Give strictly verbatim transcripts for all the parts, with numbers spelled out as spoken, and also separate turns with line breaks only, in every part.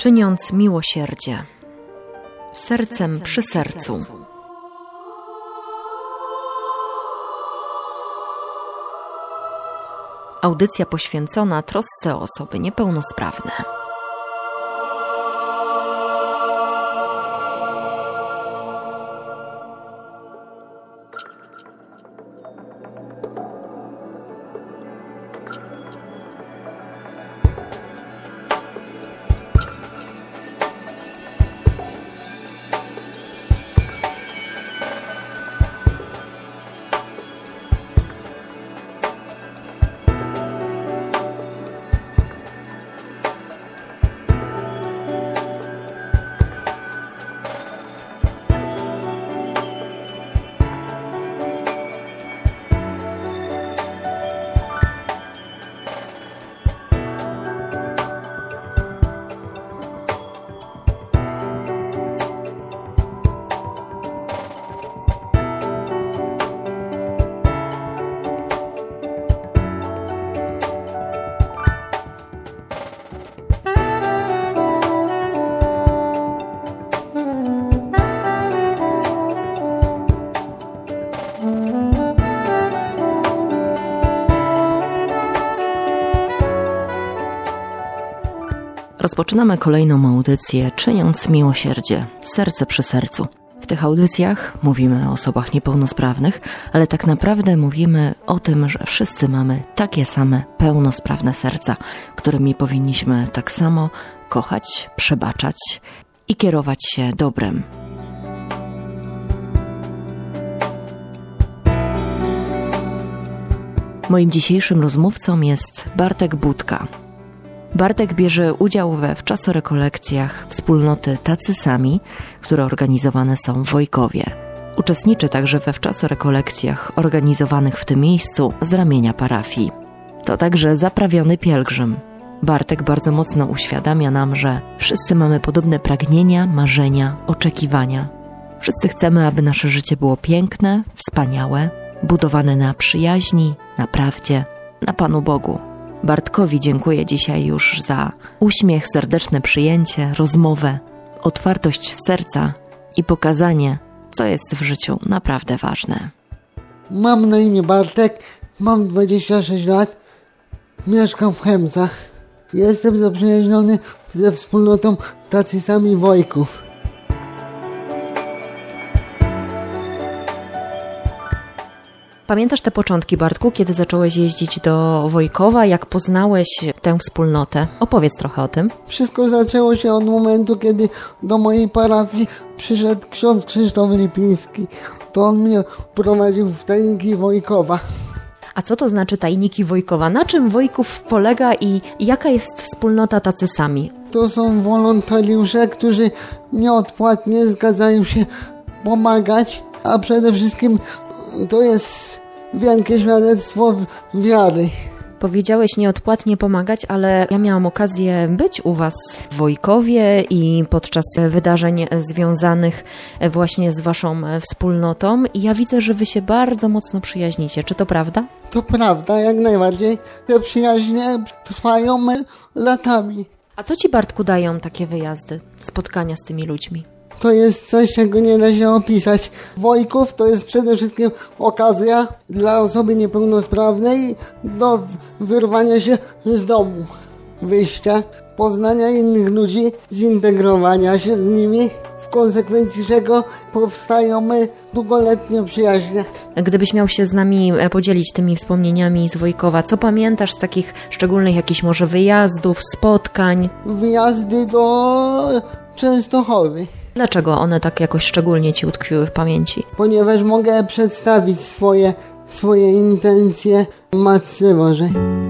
czyniąc miłosierdzie. Sercem przy sercu. Audycja poświęcona trosce o osoby niepełnosprawne. Rozpoczynamy kolejną audycję, czyniąc miłosierdzie, serce przy sercu. W tych audycjach mówimy o osobach niepełnosprawnych, ale tak naprawdę mówimy o tym, że wszyscy mamy takie same pełnosprawne serca, którymi powinniśmy tak samo kochać, przebaczać i kierować się dobrem. Moim dzisiejszym rozmówcą jest Bartek Budka. Bartek bierze udział we wczasorekolekcjach wspólnoty Tacy Sami, które organizowane są w Wojkowie. Uczestniczy także we wczasorekolekcjach organizowanych w tym miejscu z ramienia parafii. To także zaprawiony pielgrzym. Bartek bardzo mocno uświadamia nam, że wszyscy mamy podobne pragnienia, marzenia, oczekiwania. Wszyscy chcemy, aby nasze życie było piękne, wspaniałe, budowane na przyjaźni, na prawdzie, na Panu Bogu. Bartkowi dziękuję dzisiaj już za uśmiech, serdeczne przyjęcie, rozmowę, otwartość serca i pokazanie, co jest w życiu naprawdę ważne.
Mam na imię Bartek, mam dwadzieścia sześć lat, mieszkam w Chemcach. Jestem zaprzyjaźniony ze wspólnotą Tacy Sami Wojków.
Pamiętasz te początki, Bartku, kiedy zacząłeś jeździć do Wojkowa? Jak poznałeś tę wspólnotę? Opowiedz trochę o tym.
Wszystko zaczęło się od momentu, kiedy do mojej parafii przyszedł ksiądz Krzysztof Lipiński. To on mnie prowadził w tajniki Wojkowa.
A co to znaczy tajniki Wojkowa? Na czym Wojków polega i jaka jest wspólnota Tacy Sami?
To są wolontariusze, którzy nieodpłatnie zgadzają się pomagać, a przede wszystkim to jest wielkie świadectwo wiary.
Powiedziałeś nieodpłatnie pomagać, ale ja miałam okazję być u Was w Wojkowie i podczas wydarzeń związanych właśnie z Waszą wspólnotą i ja widzę, że Wy się bardzo mocno przyjaźnicie. Czy to prawda?
To prawda, jak najbardziej. Te przyjaźnie trwają latami.
A co Ci, Bartku, dają takie wyjazdy, spotkania z tymi ludźmi?
To jest coś, czego nie da się opisać. Wojków to jest przede wszystkim okazja dla osoby niepełnosprawnej do wyrwania się z domu, wyjścia, poznania innych ludzi, zintegrowania się z nimi, w konsekwencji czego powstają długoletnie przyjaźnie.
Gdybyś miał się z nami podzielić tymi wspomnieniami z Wojkowa, co pamiętasz z takich szczególnych jakichś może wyjazdów, spotkań?
Wyjazdy do Częstochowy.
Dlaczego one tak jakoś szczególnie Ci utkwiły w pamięci?
Ponieważ mogę przedstawić swoje, swoje intencje Matce Bożej.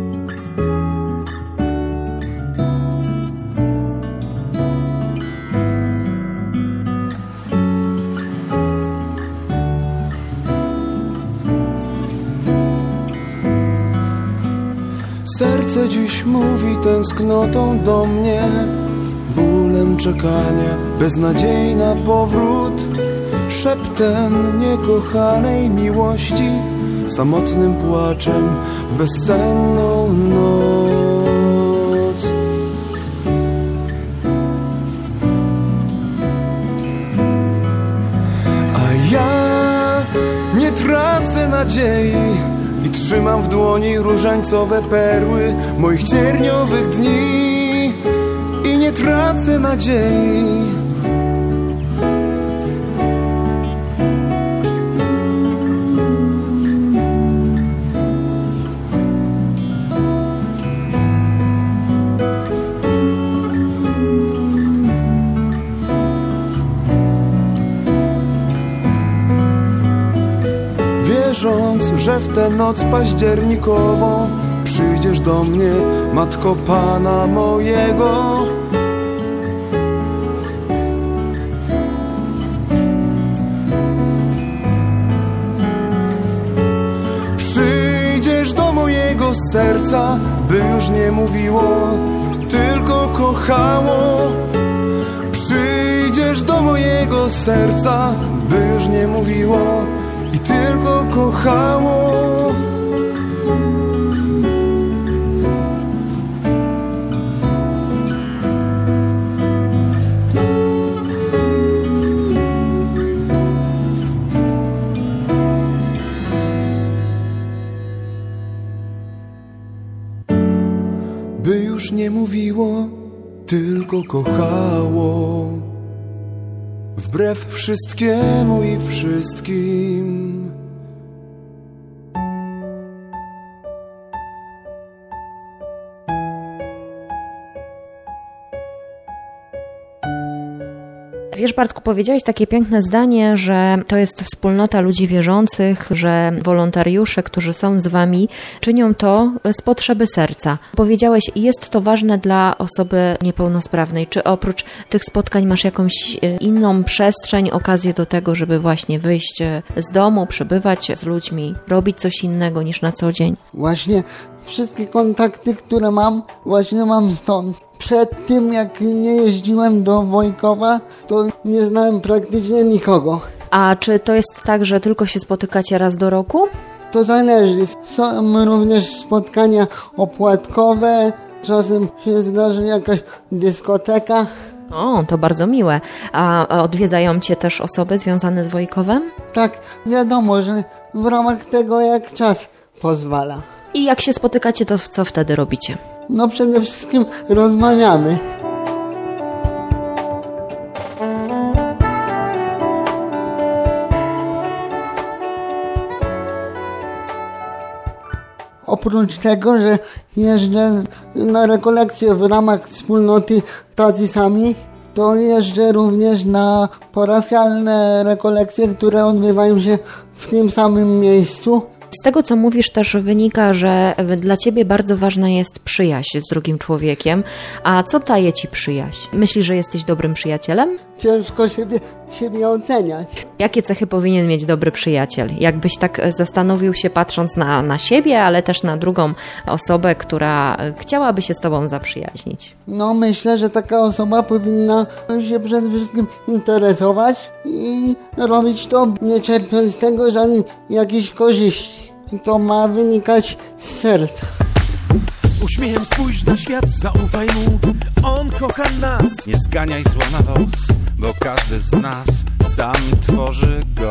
Serce dziś mówi tęsknotą do mnie, bólem czekania, beznadziei na powrót, szeptem niekochanej miłości, samotnym płaczem w bezsenną noc. nadziei i trzymam w dłoni różańcowe perły moich cierniowych dni i nie tracę nadziei. Wierząc, że w tę noc październikową przyjdziesz do mnie, Matko Pana mojego. Przyjdziesz do mojego serca, by już nie mówiło, tylko kochało. Przyjdziesz do mojego serca, by już nie mówiło i tylko kochało. By już nie mówiło, tylko kochało. Wbrew wszystkiemu i wszystkim.
Wiesz, Bartku, powiedziałeś takie piękne zdanie, że to jest wspólnota ludzi wierzących, że wolontariusze, którzy są z wami, czynią to z potrzeby serca. Powiedziałeś, jest to ważne dla osoby niepełnosprawnej. Czy oprócz tych spotkań masz jakąś inną przestrzeń, okazję do tego, żeby właśnie wyjść z domu, przebywać z ludźmi, robić coś innego niż na co dzień?
Właśnie wszystkie kontakty, które mam, właśnie mam stąd. Przed tym, jak nie jeździłem do Wojkowa, to nie znałem praktycznie nikogo.
A czy to jest tak, że tylko się spotykacie raz do roku?
To zależy. Są również spotkania opłatkowe, czasem się zdarzy jakaś dyskoteka.
O, to bardzo miłe. A odwiedzają cię też osoby związane z Wojkowem?
Tak, wiadomo, że w ramach tego, jak czas pozwala.
I jak się spotykacie, to co wtedy robicie?
No przede wszystkim rozmawiamy. Oprócz tego, że jeżdżę na rekolekcje w ramach wspólnoty Tacy Sami, to jeżdżę również na parafialne rekolekcje, które odbywają się w tym samym miejscu.
Z tego, co mówisz, też wynika, że dla ciebie bardzo ważna jest przyjaźń z drugim człowiekiem. A co daje ci przyjaźń? Myślisz, że jesteś dobrym przyjacielem?
Ciężko siebie, siebie oceniać.
Jakie cechy powinien mieć dobry przyjaciel? Jakbyś tak zastanowił się, patrząc na, na siebie, ale też na drugą osobę, która chciałaby się z tobą zaprzyjaźnić?
No myślę, że taka osoba powinna się przede wszystkim interesować i robić to, nie czerpiąc z tego żadnej jakiejś korzyści. To ma wynikać z serca.
Z uśmiechem spójrz na świat, zaufaj mu, on kocha nas.
Nie zganiaj zła na los, bo każdy z nas sam tworzy go.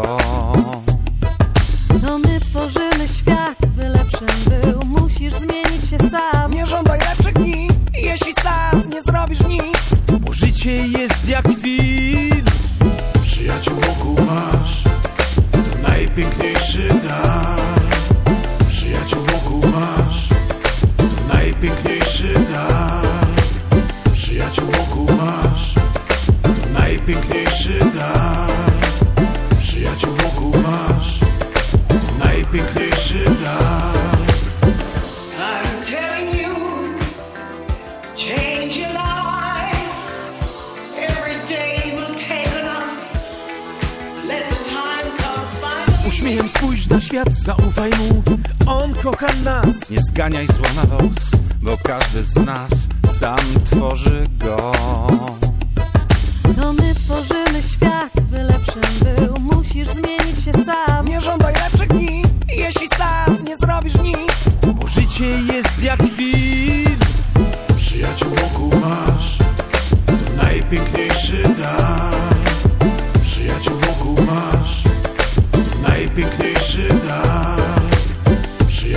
To my tworzymy świat, by lepszym był, musisz zmienić się sam.
Nie żądaj lepszych dni, jeśli sam nie zrobisz nic, bo życie jest jak film.
Przyjaciół wokół masz, to najpiękniejszy dar. Przyjaciół wokół masz, to najpiękniejszy dar. Przyjaciół wokół masz, to najpiękniejszy dar. Przyjaciół wokół masz, to najpiękniejszy dar.
I'm telling you, change your life. Every day will take enough. Let the time come by.
Z uśmiechem spójrz na świat, zaufaj mu, on kocha nas.
Nie zganiaj zła na los, bo każdy z nas sam tworzy go.
To my tworzymy świat, by lepszym był, musisz zmienić się sam.
Nie żądaj lepszych dni, jeśli sam nie zrobisz nic, bo życie jest jak film.
Przyjaciół wokół masz, to najpiękniejszy dar. Przyjaciół wokół masz, to najpiękniejszy dar.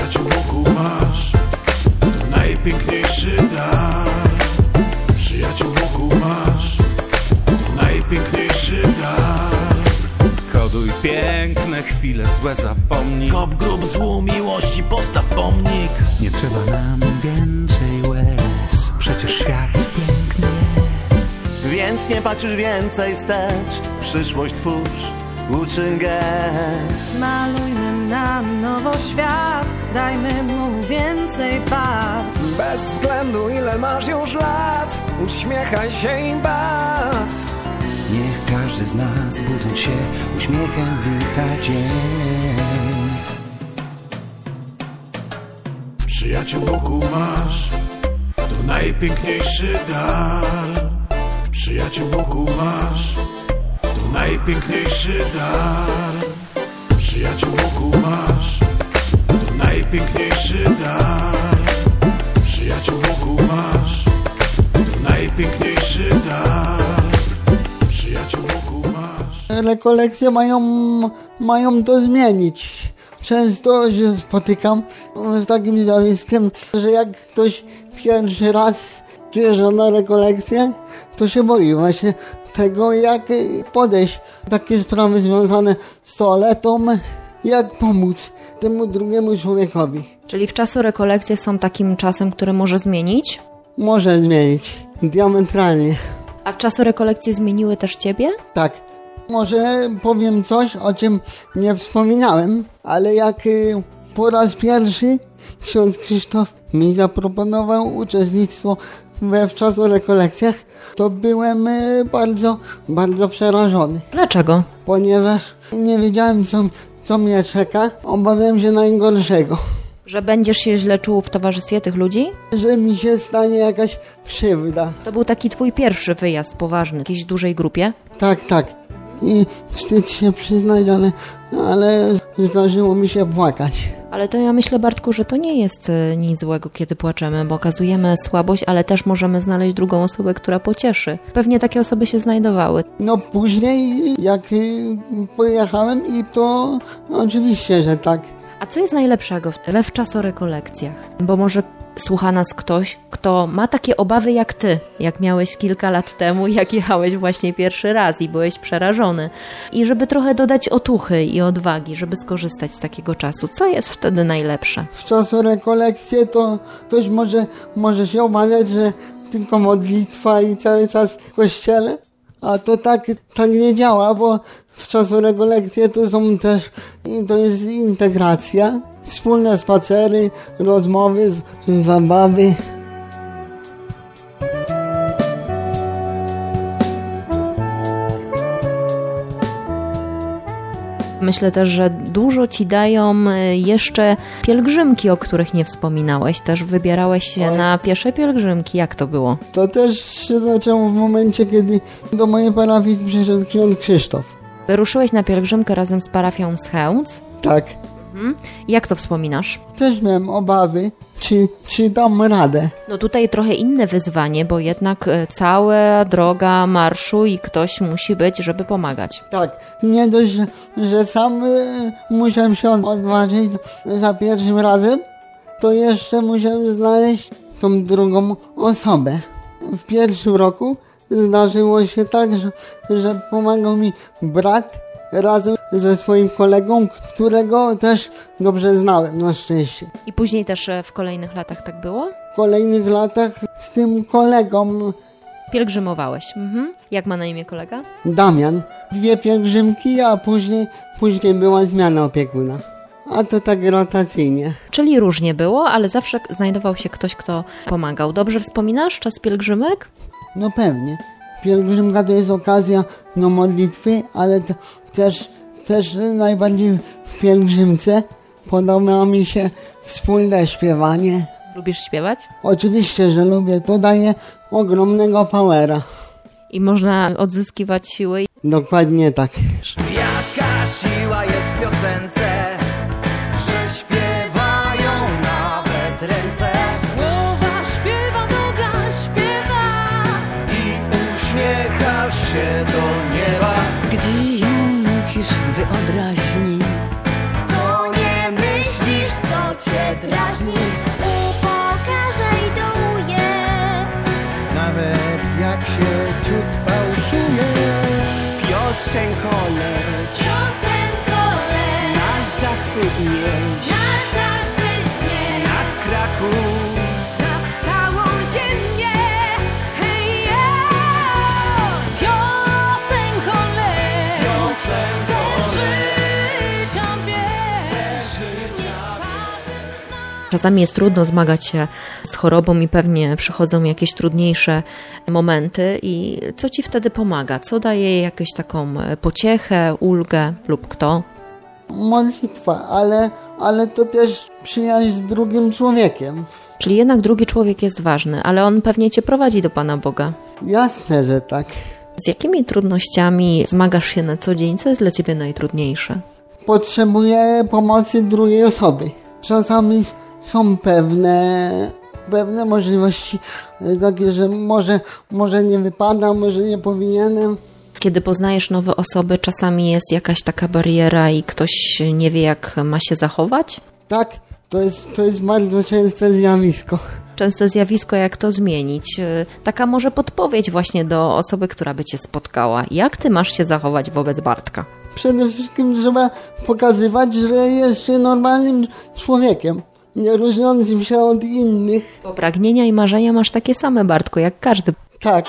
Przyjaciół wokół masz, to najpiękniejszy dar. Przyjaciół wokół masz, to najpiękniejszy dar.
Koduj piękne chwile, złe zapomnij.
Kop grób złu miłości, postaw pomnik.
Nie trzeba nam więcej łez, przecież świat piękny jest.
Więc nie patrz już więcej wstecz, przyszłość twórz, uczy gest.
Malujmy na nowo świat, dajmy mu więcej barw.
Bez względu ile masz już lat, uśmiechaj się i baw.
Niech każdy z nas, budząc się, uśmiechem wita dzień.
Przyjaciół wokół masz, to najpiękniejszy dar. Przyjaciół wokół masz, to najpiękniejszy dar. Przyjaciół wokół masz, to najpiękniejszy dar. Przyjaciół wokół masz, to najpiękniejszy dar. Przyjaciół wokół masz.
Rekolekcje mają, mają to zmienić. Często się spotykam z takim zjawiskiem, że jak ktoś pierwszy raz przyjeżdża na rekolekcję, to się boi właśnie tego, jak podejść. Takie sprawy związane z toaletą, jak pomóc temu drugiemu człowiekowi.
Czyli w czasu rekolekcje są takim czasem, który może zmienić?
Może zmienić, diametralnie.
A czasu rekolekcje zmieniły też ciebie?
Tak. Może powiem coś, o czym nie wspominałem, ale jak y, po raz pierwszy ksiądz Krzysztof mi zaproponował uczestnictwo we wczasorekolekcjach, to byłem y, bardzo, bardzo przerażony.
Dlaczego?
Ponieważ nie wiedziałem, co, co mnie czeka, obawiałem się najgorszego.
Że będziesz się źle czuł w towarzystwie tych ludzi?
Że mi się stanie jakaś krzywda.
To był taki twój pierwszy wyjazd poważny w jakiejś dużej grupie?
Tak, tak. I wstyd się przyznać, ale, ale zdarzyło mi się płakać.
Ale to ja myślę, Bartku, że to nie jest nic złego, kiedy płaczemy, bo okazujemy słabość, ale też możemy znaleźć drugą osobę, która pocieszy. Pewnie takie osoby się znajdowały.
No później, jak pojechałem, i to oczywiście, że tak.
A co jest najlepszego we wczasorekolekcjach? Bo może słucha nas ktoś, kto ma takie obawy jak ty, jak miałeś kilka lat temu, jak jechałeś właśnie pierwszy raz i byłeś przerażony. I żeby trochę dodać otuchy i odwagi, żeby skorzystać z takiego czasu. Co jest wtedy najlepsze?
W czasorekolekcje to ktoś może, może się obawiać, że tylko modlitwa i cały czas w kościele, a to tak, tak nie działa, bo w czasorekolekcje to są też, to jest integracja, wspólne spacery, rozmowy, zabawy.
Myślę też, że dużo ci dają jeszcze pielgrzymki, o których nie wspominałeś. Też wybierałeś się
Oj.
na piesze pielgrzymki. Jak to było?
To też się zaczęło w momencie, kiedy do mojej parafii przyszedł ksiądz Krzysztof.
Wyruszyłeś na pielgrzymkę razem z parafią z Chełmc.
Tak.
Mhm. Jak to wspominasz?
Też miałem obawy, czy, czy dam radę.
No tutaj trochę inne wyzwanie, bo jednak cała droga marszu i ktoś musi być, żeby pomagać.
Tak, nie dość, że, że sam y, musiałem się odważyć za pierwszym razem, to jeszcze musiałem znaleźć tą drugą osobę. W pierwszym roku zdarzyło się tak, że, że pomagał mi brat razem ze swoim kolegą, którego też dobrze znałem, na szczęście.
I później też w kolejnych latach tak było?
W kolejnych latach z tym kolegą
pielgrzymowałeś. Mhm. Jak ma na imię kolega?
Damian. Dwie pielgrzymki, a później, później była zmiana opiekuna. A to tak rotacyjnie.
Czyli różnie było, ale zawsze znajdował się ktoś, kto pomagał. Dobrze wspominasz czas pielgrzymek?
No pewnie. Pielgrzymka to jest okazja do modlitwy, ale to też, też najbardziej w pielgrzymce podoba mi się wspólne śpiewanie.
Lubisz śpiewać?
Oczywiście, że lubię. To daje ogromnego powera.
I można odzyskiwać siły.
Dokładnie tak.
Jaka siła jest w piosence, że śpiewają nawet ręce.
Głowa śpiewa, noga śpiewa
I uśmiechasz się do nieba.
Gdy ją nucisz w wyobraźni,
To nie myślisz, co cię Piosenko leć,
Piosenko leć,
na zachwyt nieś,
na zachwyt nieś,
nad Kraków,
nad całą ziemię. Hej, yeah. Piosenko leć,
Piosenko
ster życia wiesz, niech każdy z nas.
Czasami jest trudno zmagać się z chorobą i pewnie przychodzą jakieś trudniejsze momenty i co ci wtedy pomaga? Co daje jakąś taką pociechę, ulgę lub kto?
Modlitwa, ale, ale to też przyjaźń z drugim człowiekiem.
Czyli jednak drugi człowiek jest ważny, ale on pewnie cię prowadzi do Pana Boga.
Jasne, że tak.
Z jakimi trudnościami zmagasz się na co dzień? Co jest dla ciebie najtrudniejsze?
Potrzebuję pomocy drugiej osoby. Czasami są pewne, pewne możliwości takie, że może, może nie wypada, może nie powinienem.
Kiedy poznajesz nowe osoby, czasami jest jakaś taka bariera i ktoś nie wie, jak ma się zachować?
Tak, to jest, to jest bardzo częste zjawisko.
Częste zjawisko, jak to zmienić. Taka może podpowiedź właśnie do osoby, która by cię spotkała. Jak ty masz się zachować wobec Bartka?
Przede wszystkim trzeba pokazywać, że jest się normalnym człowiekiem, nie różniącym się od innych.
Bo pragnienia i marzenia masz takie same, Bartku, jak każdy.
Tak.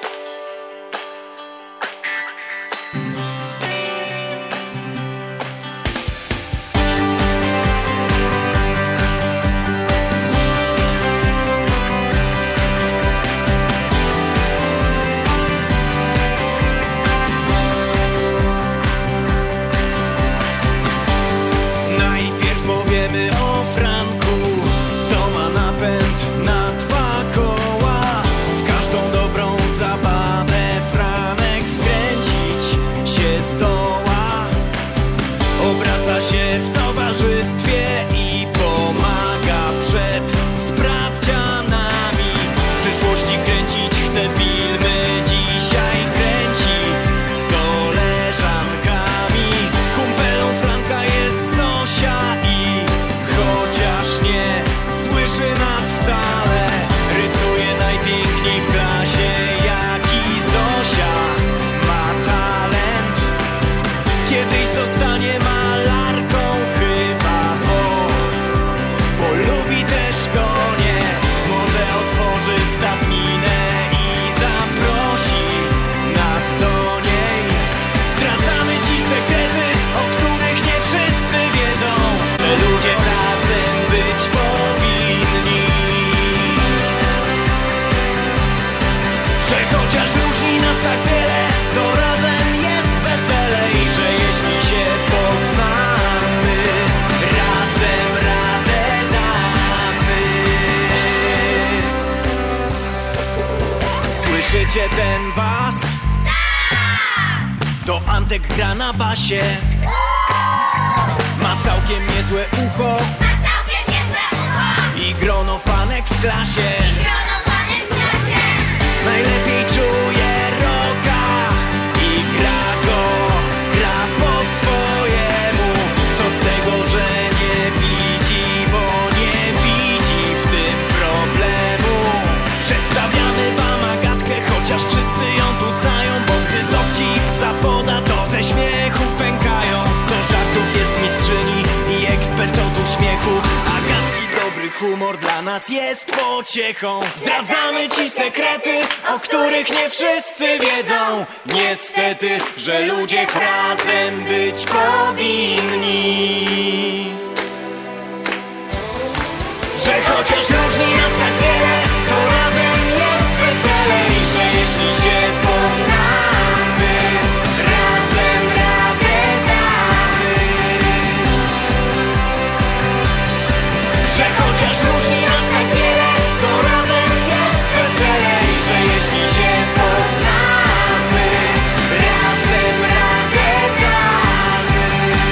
Najpierw powiemy o Franku, co ma napęd na dwa koła. W każdą dobrą zabawę Franek wkręcić się zdoła. Obraca się w towarzystwie i pomaga przed sprawdzianami. W przyszłości kręcić chce filmy, dzisiaj kręci z koleżankami. Kumpelą Franka jest Zosia i chociaż nie słyszy nas wcale, rysuje najpiękniej w klasie, jaki Zosia ma talent. Kiedyś zostanie malarką chyba, bo, bo lubi też konie. Może otworzy stadninę i zaprosi nas do niej. Zdradzamy ci sekrety, o których nie wszyscy wiedzą, że ludzie razem być powinni. Że chociaż różni nas tak wiele, to razem jest weselej. Że jeśli się poznamy, razem radę damy. Słyszycie ten bas? To Antek gra na basie. Ma całkiem niezłe ucho i grono fanek w klasie. Najlepiej czuje rocka i gra go, gra po swojemu. Co z tego, że nie widzi, bo nie widzi w tym problemu. Przedstawiamy wam Agatkę, chociaż wszyscy ją tu znają, bo gdy dowcip zapoda, to ze śmiechu pękają. Do żartów jest mistrzyni i ekspert od uśmiechu. Agatki dobry humor dla nas jest pociechą. Zdradzamy ci sekrety, o których nie wszyscy wiedzą. Niestety, że ludzie razem być powinni. Że chociaż różni nas tak wiele, to razem jest weselej. Że jeśli się poznamy, razem radę damy. Że chociaż różni nas tak wiele, to razem jest weselej. Że jeśli się poznamy, razem radę damy.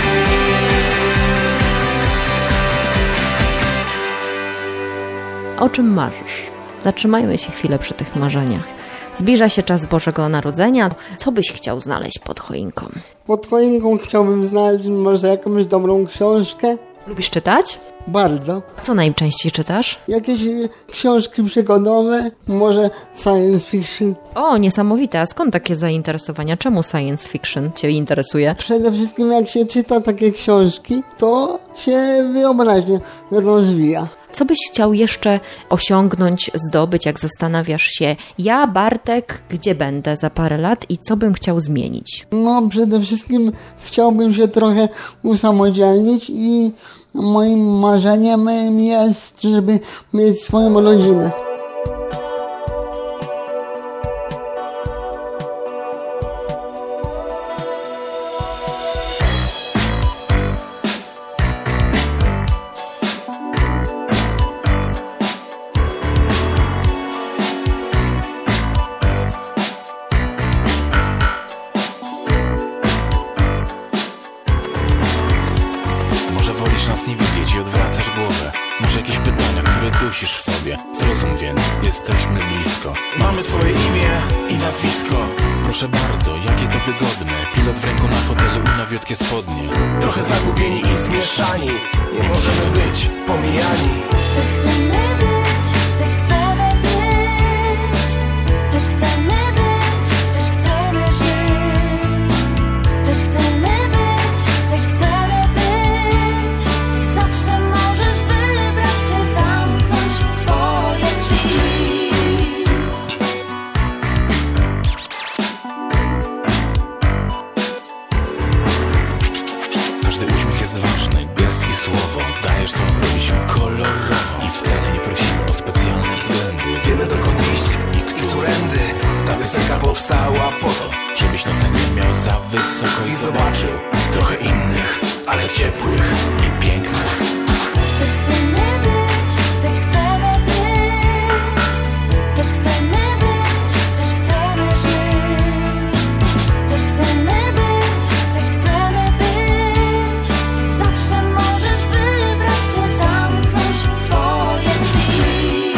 O czym marzysz? Zatrzymajmy się chwilę przy tych marzeniach. Zbliża się czas Bożego Narodzenia. Co byś chciał znaleźć pod choinką?
Pod choinką chciałbym znaleźć może jakąś dobrą książkę,
Lubisz czytać?
Bardzo.
Co najczęściej czytasz?
Jakieś y, książki przygodowe, może science fiction.
O, niesamowite. A skąd takie zainteresowania? Czemu science fiction Cię interesuje?
Przede wszystkim jak się czyta takie książki, to się wyobraźnia rozwija.
Co byś chciał jeszcze osiągnąć, zdobyć, jak zastanawiasz się, ja, Bartek, gdzie będę za parę lat i co bym chciał zmienić?
No przede wszystkim chciałbym się trochę usamodzielnić i moim marzeniem jest, żeby mieć swoją rodzinę.
Nas nie widzieć i odwracasz głowę. Masz jakieś pytania, które dusisz w sobie. Zrozum więc, jesteśmy blisko. Mamy twoje imię i nazwisko. Proszę bardzo, jakie to wygodne. Pilot w ręku na fotelu i nowiutkie spodnie. Trochę zagubieni i zmieszani. Nie możemy być pomijani.
Też chcemy być, też chcemy być. Też chcemy być, też chcemy żyć. Też chcemy być, też chcemy być. Zawsze możesz wybrać, czy zamknąć swoje drzwi.
Każdy uśmiech jest ważny, gest i słowo. Dajesz to, robi się kolorowo. I wcale nie prosimy o specjalne względy. Wiemy dokąd iść i którędy. Ta piosenka powstała po to, żebyś nosa nie miał za wysoko i zobaczył trochę innych, ale ciepłych i pięknych.
Też chcemy być, też chcemy być. Też chcemy być, też chcemy żyć. Też chcemy być, też chcemy być. Zawsze możesz wybrać, czy zamknąć swoje drzwi.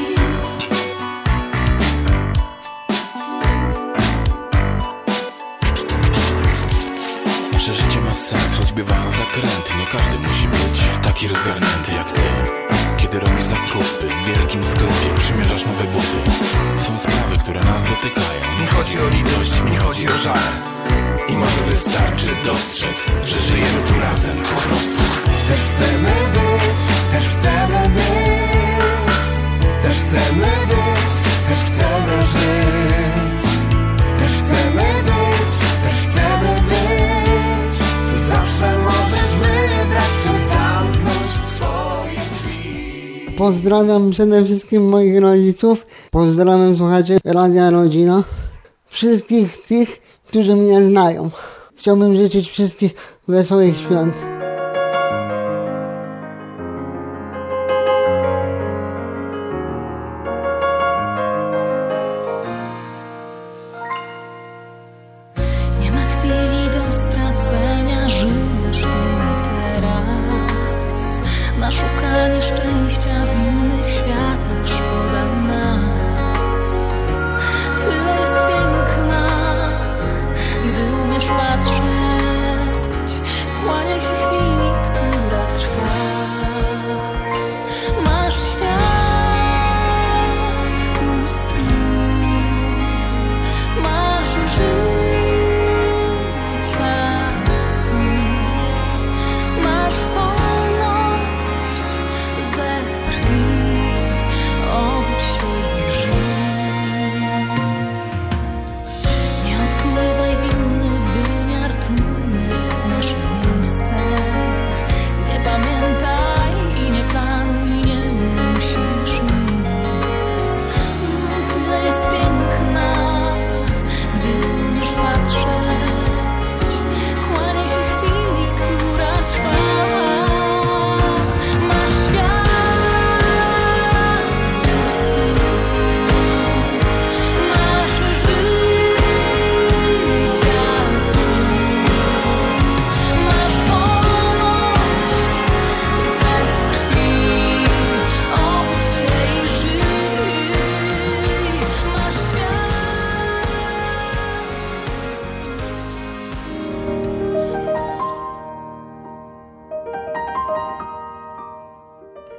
Nasze życie ma sens, choć bywają zakręty. Nie każdy musi być taki rozgarnięty jak ty. Kiedy robisz zakupy w wielkim sklepie, przymierzasz nowe buty. Są sprawy, które nas dotykają. Nie chodzi o litość, nie chodzi o żal. I może wystarczy dostrzec, że żyjemy tu razem po prostu. Też chcemy być, też chcemy być. Też chcemy być, też chcemy żyć. Też chcemy być, też chcemy być. Zawsze możesz wybrać, czy zamknąć swoje drzwi.
Pozdrawiam przede wszystkim moich rodziców. Pozdrawiam słuchaczy Radia Rodzina. Wszystkich tych, którzy mnie znają. Chciałbym życzyć wszystkich wesołych świąt.
Nie ma chwili do stracenia, żyjesz tu i teraz. Na szukanie szczęścia w innych światach szkoda nas. Tyle jest piękna, gdy umiesz patrzeć. Kłaniaj się chwilę.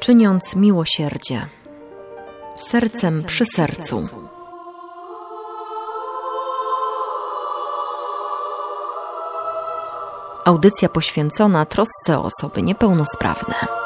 czyniąc miłosierdzie. Sercem przy sercu. Audycja poświęcona trosce o osoby niepełnosprawne.